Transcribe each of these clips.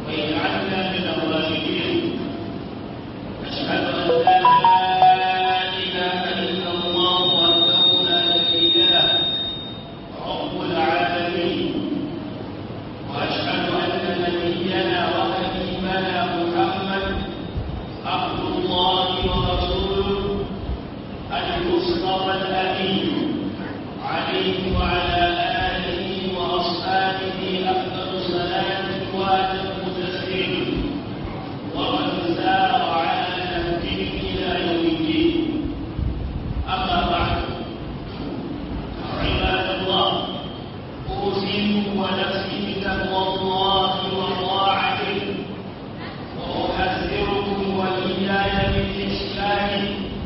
واجعلنا من الراشدين. أشهد أن لا إله إلا الله وحده لا شريك له رب العالمين، وأشهد أن نبينا وحبيبنا محمد عبد الله ورسوله المصطفى الأمين، عليه وعلى آله وأصحابه أفضل الصلاة وأتم التسليم، ومن سار على نهجه إلى يوم الدين. أما بعد، عباد الله، أوصيكم ونفسي بتقوى الله وطاعته، وأحذركم وإياي بالإشكال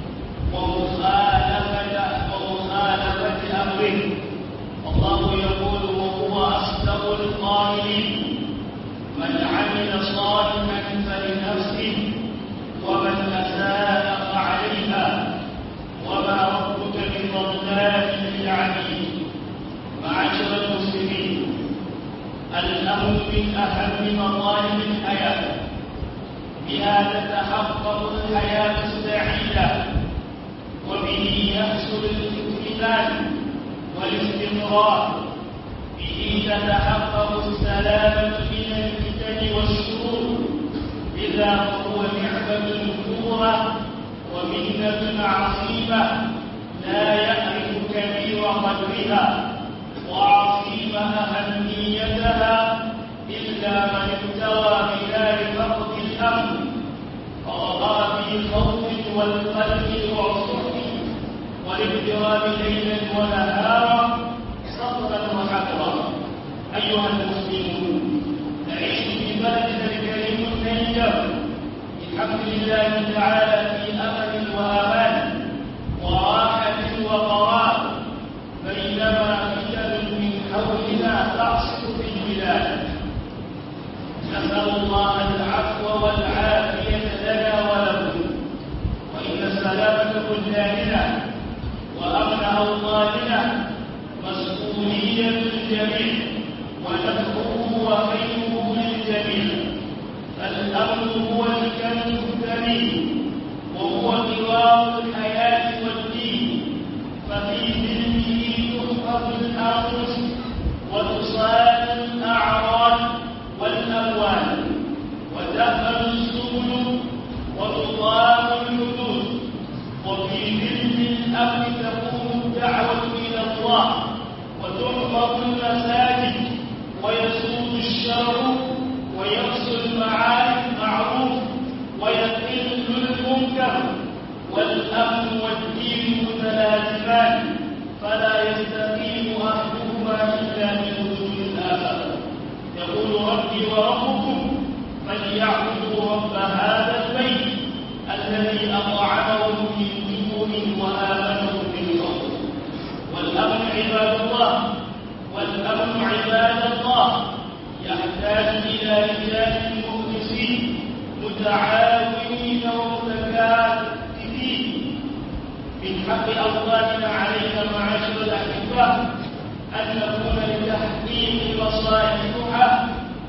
ومخالفة أمره. الله يقول وهو أصدق القائلين: من عمل صالحا فلنفسه ومن أساء فعليها وما ربك بظلام للعبيد. معاشر المسلمين، الأمن من أهم مطالب الحياة، بها تتحقق الحياة السعيدة، وبه يحصل الاطمئنان والاستقرار، به تتحقق السلامة من الفتن والشرور. إذا هو نعمة مذكورة ومنة عظيمة لا يعرف كبير قدرها وعظيم أهميتها إلا من ابتغى بدار فقد الأمن، فرأى بالخوف والقلق والصحب والاضطراب ليلا ونهارا، صبرا وحذرا. أيها المسلمون، نعيش في بلدنا الكريم النيجر بحمد الله تعالى في أمن وأمان وراحة وقرار، بينما فتن من حولنا تعصف في البلاد. نسأل الله العفو والعافية لنا ولكم، وإن سلامة بلداننا وأمن أوطاننا مسؤولية الجميع، ونفعه وخيره للجميع. فالأمن هو الكنز الثمين، وهو قوام الحياة والدين، ففي ذمه تحفظ الأنفس وتصان الأعراض والأموال، وتأمن السبل وتقام الحدود، وفي ذل الأمن تكون الدعوة إلى الله، وتحفظ المساجد، ويسود الشر، ويحصل المعروف، ويقل المنكر. والأمن والدين متلازمان، فلا يستقيم أحدهما إلا من وجود الآخر. يقول ربي وربكم فليعبدوا رب هذا البيت الذي أطعمهم من جوع وآمنهم من خوف. والأمن عباد الله، والأمن عباد الله يحتاج إلى رجال مخلصين متعاونين ومتكاتفين. من حق أوطاننا علينا معاشر الأحبة أن نكون لتحقيق مصالحها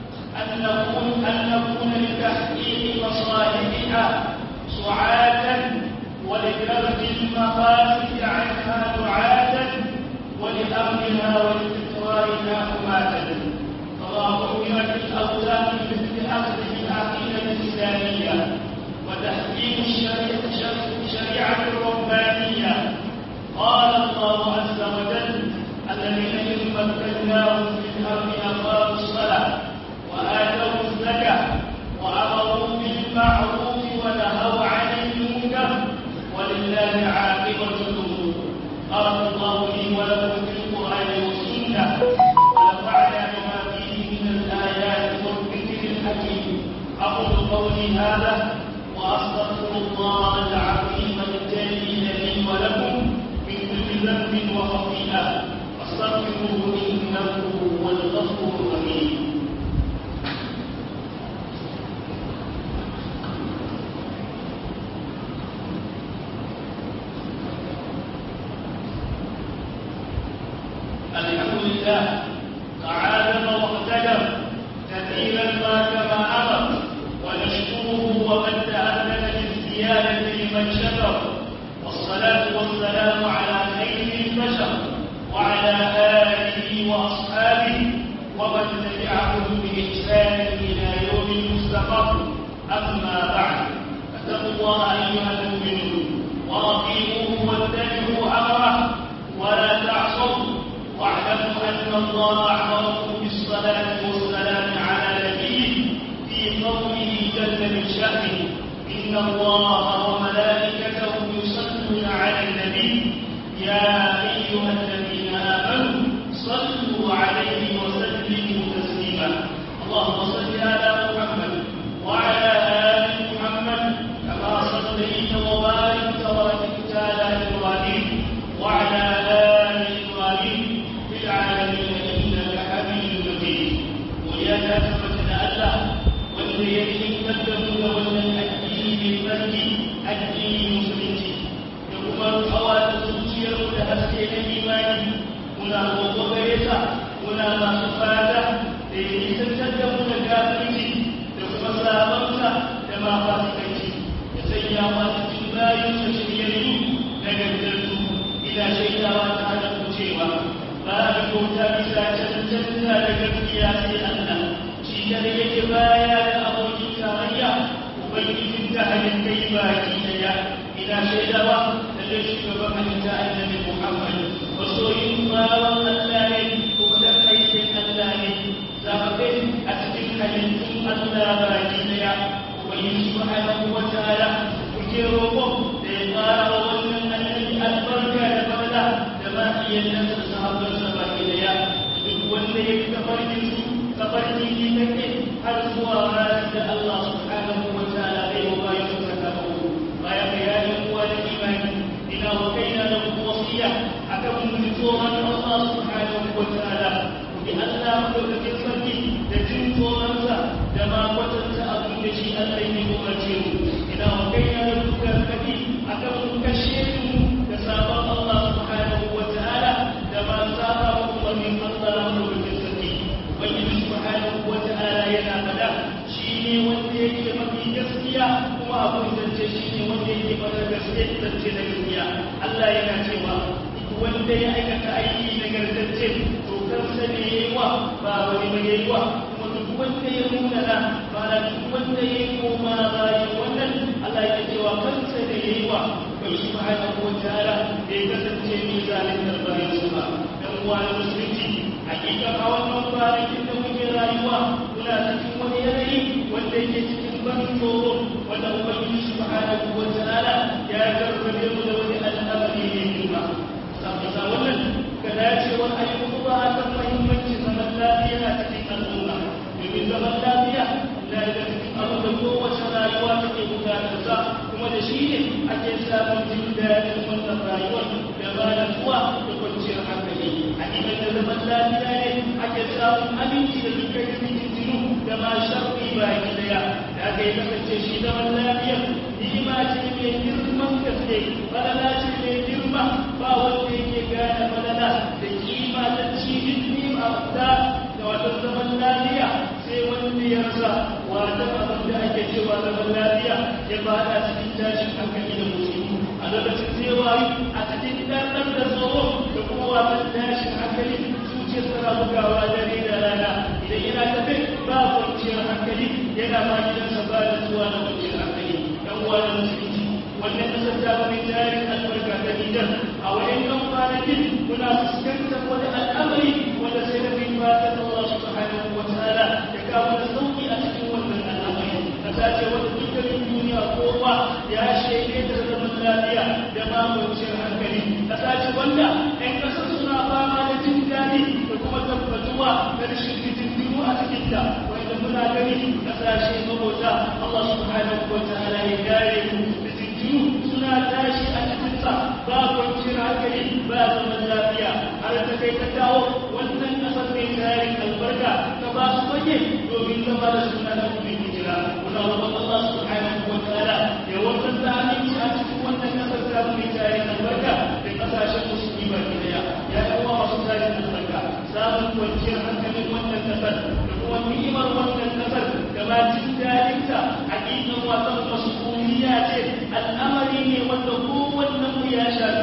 سعاة، ولكبت المقاصد عنها دعاة، ولأمنها واستقرارها حماة. فما حكمت الأوطان مثل أخذ العقيدة الإسلامية وتحكيم الشريعة الربانية. قال الله عز وجل: الذين إن مكناهم في الأرض أقاموا الصلاة وآتوا الزكاة وأمروا بالمعروف ونهوا عن المنكر ولله عاقبة الأمور. بارك الله لي ولكم في القرآن والسنة، ونفعنا بما فيه من الآيات والذكر الحكيم. أقول قولي هذا وأستغفر الله العظيم الجليل لي ولكم من كل ذنب وخطيئة، فاستغفروه إنه هو الغفور الرحيم. الحمد لله تعالى واقتدر كثيرا ما كما أمر والصلاة والسلام على خير البشر وعلى آله وأصحابه ومن تبعهم بإحسان إلى يوم المستقر. أما بعد، فاتقوا الله أيها المؤمنون وأطيعوه واتبعوا أمره ولا تعصوا، واعلموا أن الله أمركم بالصلاة والسلام على نبيه في قوله جل من شأنه: إن الله وملائكته يصلون على النبي يا أيها الذين آمنوا صلوا عليه وسلموا تسليما. اللهم صل على محمد وعلى آل محمد كما صليت وباركت ورحمت على إبراهيم وعلى آل إبراهيم في العالمين إنك حميد مجيد. ويا كافة الله والذين كذبوا والذين addinin musulunci da kuma hawa da zuciyarmu da haske na imani, muna roƙo gare ta, muna masu fata da ya nisantar da mu da gafirci da kuma sabonsa da ma fasikanci, ya sanya masu jin bayan sa shiryayyu da gaggarsu. Ina shaidawa ta da cewa ba da bauta bisa cancanta da gaskiya sai Allah, shi kada yake baya da abokin tarayya, ubangijin ta halittai baki daya. Ina shaidawa da zai shugaban halitta annabi Muhammad masoyin bawan Allah ne kuma dan aikin Allah ne, zaɓaɓɓe a cikin halittun Allah baki daya. Ubangiji subhanahu wa ta'ala kuke roƙo da ya ƙara wa wannan annabi albarka da fadla da ma iyalan sa sahabbansa baki daya, duk wanda ya fi tafarkin yi kake har zuwa ranar da Allah subhanahu wa ta'ala zai wa bayan su sakamako. Bayan bayanin uwa da imani, ina wa kaina da wasiya akan mun tsoron Allah subhanahu wa ta'ala, bi Allah madaukakin sarki da jin tsoronsa da ma kwatanta abin da shi Allah ya umarce mu. Ina wa kaina da dukkan kafi akan mun kashe mu da sabon Allah subhanahu wa ta'ala da ma saba umarnin Allah madaukakin sarki. Ubangiji subhanahu wa ta'ala yana fada shi ne wanda yake mafi gaskiya kuma abin zance shi ne wanda yake fada gaskiya zance na gaskiya. Allah yana cewa duk wanda ya aikata aiki na gargace to kansa ne yayi wa ba wani ba yayi wa, kuma duk wanda ya nuna na ba da duk wanda ya koma bayan wannan Allah ya cewa kansa ne yayi wa. Ubangiji subhanahu wa ta'ala bai kasance ni zalimin bayan su ba. Dan uwa na musulunci, hakika a wannan kwanakin da muke rayuwa muna cikin wani yanayi wanda yake cikin ban tsoro, wanda Ubangiji subhanahu wa ta'ala ya karfafe mu da wani al'amari ne girma. Saboda wannan ka dacewar ayyukan ba a kan muhimmancin zaman lafiya a cikin al'umma, domin zaman lafiya na daga cikin abu da kowace rayuwa take bukatar sa, kuma da shi ne ake samun jin daɗin wannan rayuwar da ba da zuwa da kwanciyar hankali. A idan da zaman lafiya ne ake samun aminci da dukkan fitintinu da ma sharri baki daya. Da aka yi kasance shi zaman lafiya ni'ima ce mai girman gaske, falala ce mai girma, ba wanda yake gane falala da kima da cikin ni'ima da wata zaman lafiya sai wanda ya rasa wata abin da ake cewa zaman lafiya ya bada cikin tashin hankali da musulmi a lokacin cewa a cikin ɗanɗan da tsoro da kuma wata tashin hankali zuciyar tana bugawa dare da rana. Idan yana tafe ba kwanciyar hankali, yana ma gidansa ba da zuwa na kwanciyar hankali. Ɗan uwa da musulunci, wannan kasar ta wani tarin albarka ta Nijar a wayan kan kwanakin muna fuskantar wani al'amari wanda sai da bin fatan Allah subhanahu wa ta'ala ya kawo da sauki a cikin wannan al'amari. Kasa ce wata dukkanin duniya kowa ya shaide da zaman lafiya da mamuncin hankali. Kasa ce wanda 'yan kasar suna fama da jin daɗi da kuma tabbatuwa da rashin fitintinu a cikinta, wanda muna gani kasashe mabota Allah subhanahu wa ta'ala ya kare mu da fitintinu suna tashi a cikinsa, ba kwanciyar hankali ba zaman lafiya, har ta kai ta kawo wannan kasar mai tarin albarka ta ba su fage domin zama da suna da kuma hijira. Muna roƙon Allah subhanahu wa ta'ala ya wannan da aminci a cikin wannan kasar ta mai tarin albarka da kasashen musulmi baki daya. Ya yawa masu tarin albarka, samun kwanciyar hankalin wannan kasar da kuma ni'imar wannan kasar da ma jin daɗinta hakikan wasan masuliya ce, al'amari ne wanda kowannen mu ya shafi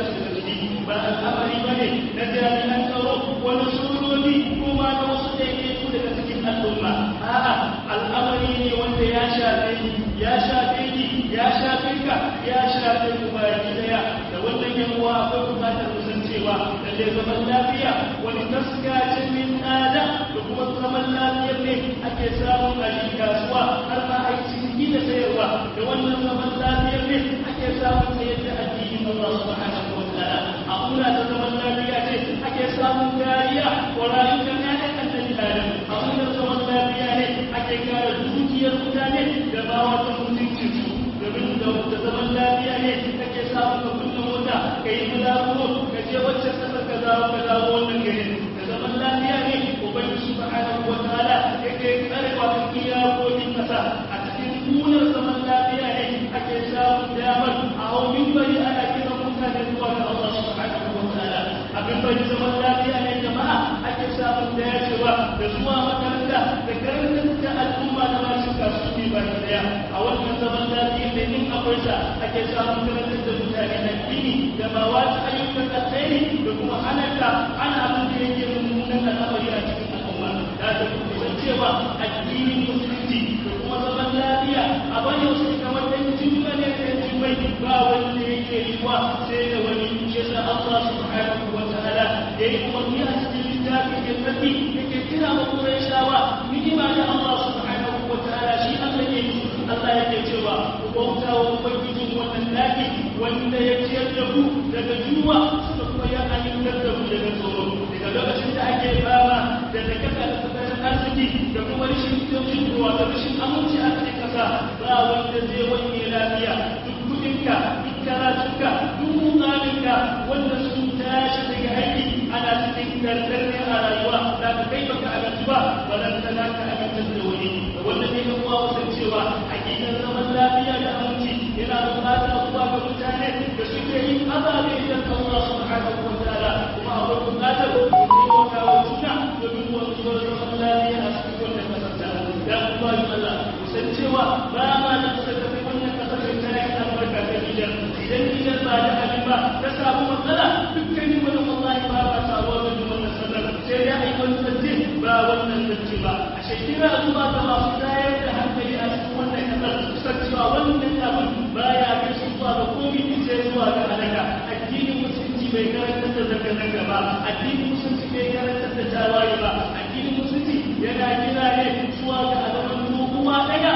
lalle zaman lafiya wani taska ce min tsada da kuma zaman lafiyar ne ake samun a kasuwa har ma a yi ciniki da sayarwa da wannan zaman lafiyar ne ake samun sayar da addinin Allah subhanahu wa ta'ala a kula da zaman lafiya ce ake samun kariya wa rayukan ƴaƴan annabi Adam a kula da zaman lafiya ne ake kare dukiyar mutane da ba wata mutunci su domin da zaman lafiya ne ake samun ka kunna mota ka yi mulako ka je wacce kasar ka dawo wannan gari da zaman lafiya ne ubangiji subhanahu wa ta'ala yake tsare wa iyakokin kasa a cikin kunar zaman lafiya ne ake samun damar a hau minbari ana kira mutane zuwa ga Allah subhanahu wa ta'ala abin bari zaman lafiya ne jama'a ake samun dacewa da zuwa makaranta da karantar da al'umma da masu kasuwanci ba daya a wannan zaman lafiya ne in akwai sa ake samun karantar da mutane addini da ba wasu ayyukan alkhairi da kuma ana abin da yake mummunan al'amari a cikin al'umma da ta kuma cewa addinin musulunci da kuma zaman lafiya a bane wasu kamar ɗan jimma ne da jimmai ba wanda yake yiwa sai da wani yasa Allah subhanahu wa ta'ala ya yi umarni a cikin littafi ya tafi yake kira wa Qurayshawa ni'ima da Allah subhanahu wa ta'ala shi Allah ya yi Allah yake cewa ku bauta wa ubangijin wannan daki wanda ya ciyar da ku daga yunwa suka kuma ya ayyukan da ku daga tsoro daga lokacin da ake fama da nakasa da tattalin arziki da kuma rashin jin ruwa da rashin aminci a cikin kasa ba wanda zai wani lafiya duk kudinka duk karatunka duk mukaminka wanda sun tashi daga aiki ana cikin gargarne a rayuwa da ka kai baka abinci ba balantana ka abincin da wani wanda ne ga kuwa wasan cewa hakikar zaman lafiya da aminci yana bukatar zuwa ga mutane da suke yin ababe idan Allah subhanahu wa ta'ala kuma akwai bukatar su taimaka wa juna domin wanzuwar zaman lafiya a cikin wannan kasar da kuma yi Allah kusan cewa ba ma da kusa da wannan kasar da ta yi albarka ta gidan idan ba da abin ba ta samu matsala dukkanin wani wallahi ba ba samuwa da wannan sanar sai dai a yi wani zance ba wannan zance ba a shekira zuwa ga masu tayar da hankali a cikin wannan kasar kusan cewa wannan abin baya kai su zuwa ga komi sai zuwa ga halaka addinin musulunci bai karantar da zanga-zanga ba addinin musulunci bai karantar da tawaye ba addinin musulunci yana kira ne zuwa ga azaman uba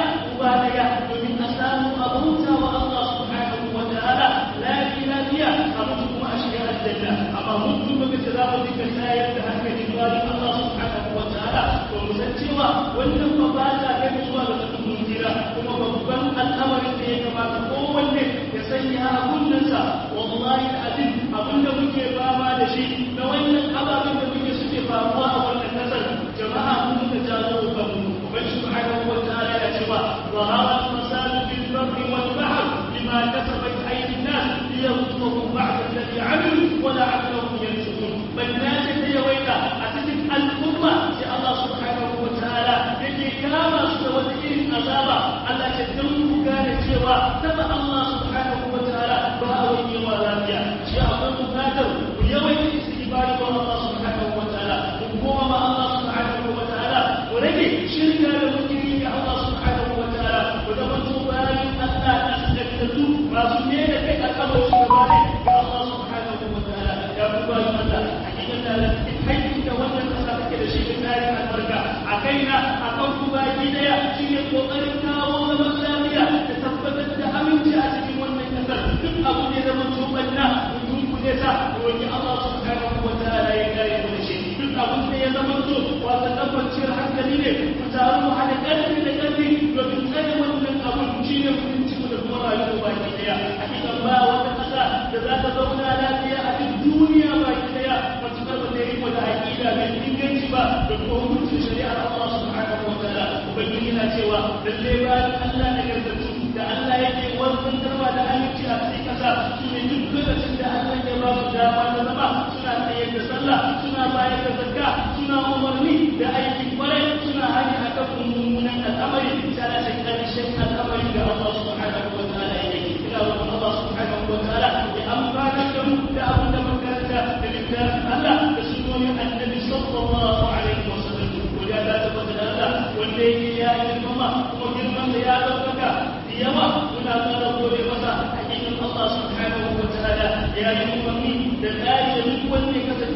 daya domin a samu abuta wa Allah subhanahu wa ta'ala lafiya a mutu kuma a shiga aljanna amma mutum ba kace za mu dinga tayar da hankali zuwa ga Allah subhanahu wa ta'ala to mu san cewa wannan ba ba ta kai zuwa ga tudun jira kuma babban al'amarin da ya kamata kowanne ya sanya a kunnansa wallahi alazim abinda muke fama da shi na wannan ababen da muke suke faruwa a wannan kasar jama'a mun ka jawo kanmu ubangi subhanahu wa ta'ala ya ce wa ظهر الفساد في البر والبحر بما كسبت ايدي الناس ليذوقوا بعض الذي عملوا ولعلهم يرجعون بل ناس يوينا اتتك الامه يا الله سبحانه وتعالى يجي كما سوى العذاب على تدوم كان cewa taba Allah subhanahu wa ta'ala ba wani walafiya shi abin bukatar ku yawaita istighfar ga Allah subhanahu wa ta'ala ku koma ma Allah subhanahu wa ta'ala ku rage shirka da mutane ga Allah subhanahu wa ta'ala ku zama bayan Allah asdaqatu masu ne da kai al'amari su gaba ne ga Allah subhanahu wa ta'ala ya ku bayan Allah hakikatan da hakkin da wannan kasa take da shi da tsarin albarka a kaina a kan ku baki daya shine kokarin kawo zaman lafiya da tabbatar da aminci a cikin wannan kasar duk abu ne da mutum banna mutum ku ne ta roki Allah subhanahu wa ta'ala ya kare mu da shi duk abu ne ya zama to wata tabbacin hankali ne ku taru mu hada karfi da karfi domin tsare wannan abu shine mutunci mu da kuma rayuwa baki daya hakikan ba wata kasa da za ta zauna lafiya a cikin duniya baki daya matukar ba ta yi da aqida mai inganci ba da kuma hukuncin shari'ar Allah subhanahu wa ta'ala ubangiji yana cewa lalle ba Allah ne gargaɗu da Allah yake wanzantarwa da aminci a cikin kasa su ne duk lokacin da Allah ya ba su dama na zama suna tsayar da sallah suna bayar da zakka suna umarni da aikin kwarai suna hanyar akan mummunan al'amari tare da ƙarshen al'amari da Allah subhanahu wa ta'ala yake kira wa Allah subhanahu wa ta'ala ya amfana da mu da abin da makaranta da littafin Allah da sunonin annabi sallallahu alaihi wa sallam wajen da ta fada Allah wanda yake ya yi girmama kuma girman da ya ɗaukaka yawa muna ƙara gode masa hakikin Allah subhanahu wa ta'ala ya yi umarni da tsari da duk wanda ya kasance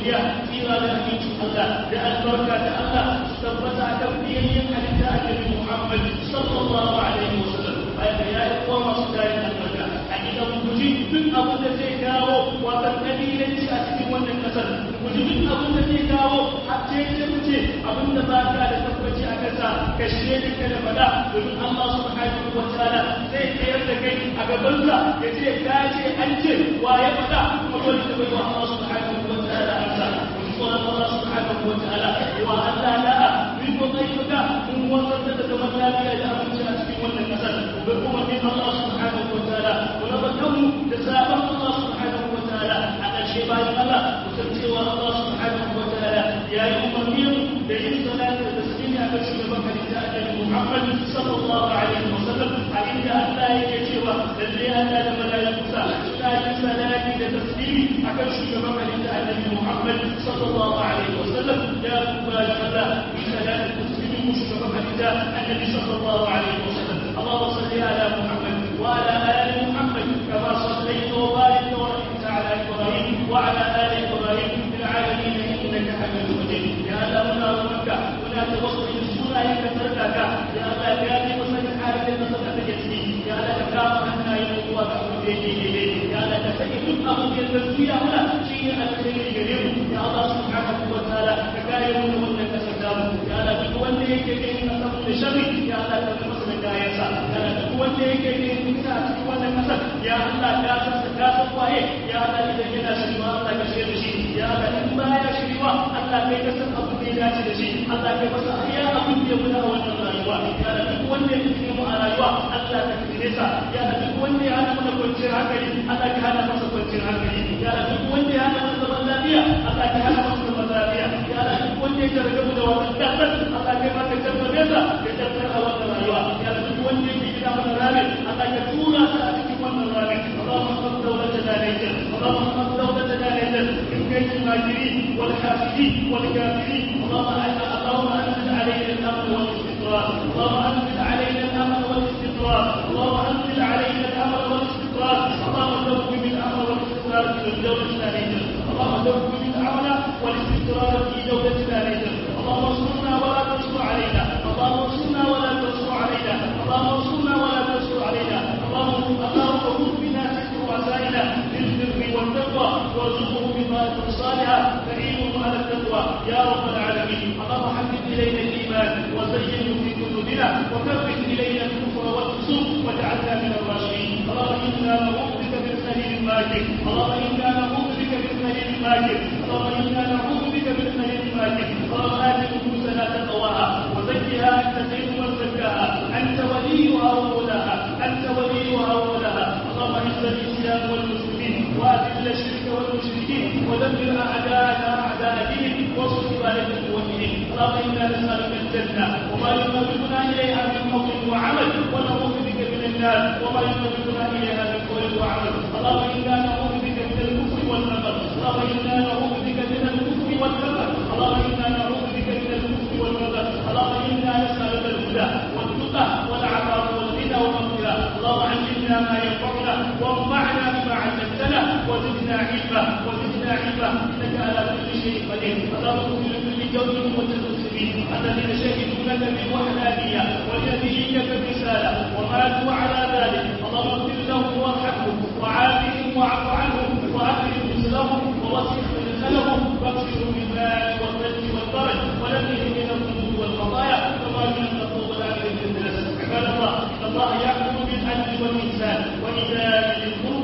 godiya tsira da aminci Allah da albarka da Allah su tabbata akan biyayyen halitta annabi Muhammad sallallahu alaihi wasallam bayan ya yi kowa masu tarin albarka a gidan guji duk abin da zai kawo watan kabilanci a cikin wannan kasar guji duk abin da zai kawo a ce abin da ba ka da tabbaci a kasa ka shirya ka da fada domin Allah subhanahu wa ta'ala zai tsayar da kai a gabansa ya ce ka ce an ce wa ya fada kuma dole ka bai wa Allah subhanahu wa ta'ala amsa tsoron Allah subhanahu wa ta'ala wa Allah la'a min wadaifaka mun wasar da zaman lafiya da abinci a cikin wannan kasar da kuma min Allah subhanahu wa ta'ala wa bakanmu da sabon Allah subhanahu wa ta'ala a ƙarshe bayan Allah kusan cewa Allah subhanahu wa ta'ala ya yi umarni da yin salati da tasbihi a kan shugaban halitta annabi Muhammad sallallahu alaihi wa sallam a inda Allah yake cewa lalle Allah da malaikusa suna yin salati da tasbihi a kan shugaban halitta annabi Muhammad sallallahu alaihi wa sallam ya kuma Allah bi salati tasbihi shugaban halitta annabi sallallahu alaihi wa sallam Allahumma salli ala Muhammad wa ala ali Muhammad kama sallaita wa barakta wa rahimta ala Ibrahim wa ala ali Ibrahim fil alamin innaka Hamidum Majid ya Allah muna roƙonka muna tawassuli da sunayenka sarkaka ya Allah ya yi masa halin da saka take ciki ya Allah ka kama hannayen zuwa ga abin da yake daidai ya Allah ka saki duk abin da zai ya muna shi ne alheri gare mu ya Allah subhanahu wa ta'ala ka kare mu da wannan kasar da mu ya Allah duk wanda yake yin asabu da sharri ya Allah ka masa da kayansa ya Allah duk wanda yake yin fita a cikin wannan kasar ya Allah ka san waye ya Allah idan yana shirwa Allah ka shirya da shi ya Allah in baya shirwa Allah kai ka san abin da ya dace da shi Allah kai masa ya abin da ya guda a wannan rayuwa ya Allah duk wanda ya fi mu a rayuwa Allah ka kire sa ya Allah duk wanda ya hana mana kwanciyar hankali Allah ka hana masa kwanciyar hankali ya Allah duk wanda ya hana masa zaman lafiya Allah ka hana masa zaman lafiya ya Allah duk wanda ya targa mu da wannan kasar Allah kai ma ka tarbabe sa ya tarbar a wannan rayuwa ya Allah duk wanda ya gida mana rami Allah ka tura sa a cikin wannan rami Allahumma qad dawlatana laysa Allahumma qad dawlatana laysa min kaydi al-makirin wal hafidin wal kafirin اللهم انزل علينا الامن والاستقرار اللهم انزل علينا الامن والاستقرار اللهم انزل علينا الامن والاستقرار اللهم توفق بالامن والاستقرار في دولتنا ليلا اللهم توفق بالامن والاستقرار في دولتنا ليلا اللهم انصرنا ولا تنصر علينا اللهم انصرنا ولا تنصر علينا اللهم انصرنا ولا تنصر علينا اللهم خذ بنا ستر وسائل للبر والتقوى وارزقه بما صالحا كريم على التقوى يا رب العالمين اللهم حبب الينا الايمان وزينه في قلوبنا وكره الينا الكفر والفسوق واجعلنا من الراشدين اللهم انا نعوذ بك من خليل الماكر اللهم انا نعوذ بك من خليل الماكر اللهم انا نعوذ بك من خليل الماكر اللهم ات نفوسنا تقواها وزكها انت خير من زكاها انت وليها ومولاها انت وليها ومولاها اللهم اعز الاسلام والمسلمين واذل الشرك والمشركين ودمر اعداءنا اعداء دينك وانصر عبادك المؤمنين اللهم انا نسالك الجنه وما يقربنا اليها من قول وعمل ونعوذ بك من النار وما يقربنا اليها من قول وعمل اللهم انا نعوذ بك من الكفر والنفر اللهم انا نعوذ بك من الكفر والنفر اللهم انا نعوذ بك من الكفر والنفر اللهم انا نسالك الهدى والتقى والعفاف والغنى والمغفره اللهم علمنا ما ينفعنا وانفعنا بما علمتنا وزدنا علما انك على كل شيء قدير اللهم اغفر لكل جور وتسلسل الذين شهدوا لك بالوحدانيه ونبيك بالرساله وماتوا